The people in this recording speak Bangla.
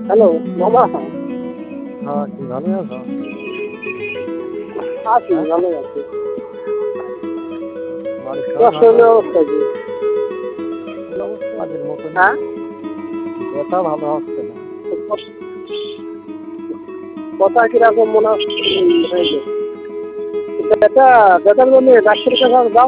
হ্যালো মামা। হ্যাঁ, কি ভালো আছো? আছি, ভালোই আছি। বাড়ির তোমার সবাই শরীরের ভালো আছে? অবস্থা কি? অবস্থা আগের মতনই। হ্যাঁ, ব্যথা ভালো হচ্ছে না। কথা কিরকম মনে হচ্ছে? ব্যথা ব্যথার জন্য ডাক্তারের কাছে যাও